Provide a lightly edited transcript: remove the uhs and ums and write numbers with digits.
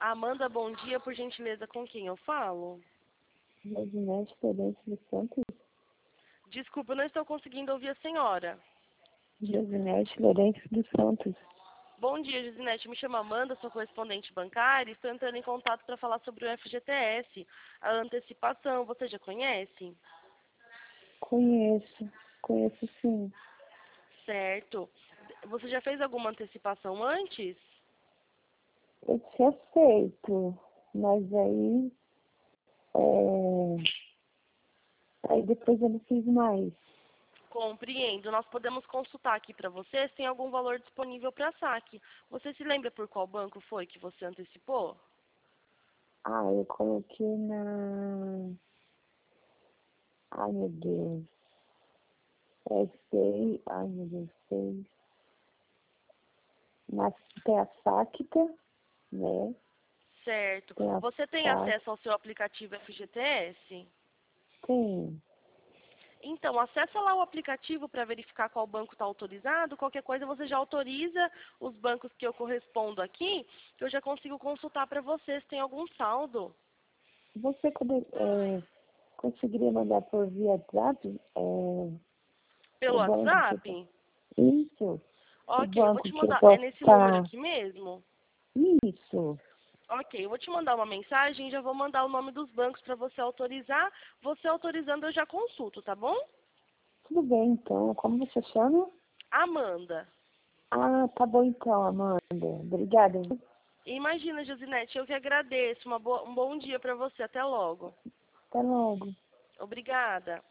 Amanda, bom dia, por gentileza, com quem eu falo? Josinete Lourenço dos Santos. Desculpa, eu não estou conseguindo ouvir a senhora. Josinete Lourenço dos Santos. Bom dia, Josinete. Me chamo Amanda, sou correspondente bancária e estou entrando em contato para falar sobre o FGTS, a antecipação. Você já conhece? Conheço sim. Certo. Você já fez alguma antecipação antes? Eu tinha feito, mas aí depois eu não fiz mais. Compreendo. Nós podemos consultar aqui para você se tem algum valor disponível para saque. Você se lembra por qual banco foi que você antecipou? Eu coloquei na... Ai, meu Deus. Meu Deus, sei. Tem a Facta, né? Certo. Tem a Você tem Facta. acesso ao seu aplicativo FGTS? Tem. Então, acessa lá o aplicativo para verificar qual banco está autorizado. Qualquer coisa você já autoriza os bancos que eu correspondo aqui, que eu já consigo consultar para você se tem algum saldo. Você conseguiria mandar por via WhatsApp? Pelo O banco que... WhatsApp? Isso. O Ok, eu vou banco te que eu mandar. É posso nesse número estar... aqui mesmo? Isso. Ok, eu vou te mandar uma mensagem e já vou mandar o nome dos bancos para você autorizar. Você autorizando eu já consulto, tá bom? Tudo bem, então. Como você chama? Amanda. Tá bom então, Amanda. Obrigada. Imagina, Josinete, eu que agradeço. Um bom dia para você. Até logo. Até logo. Obrigada.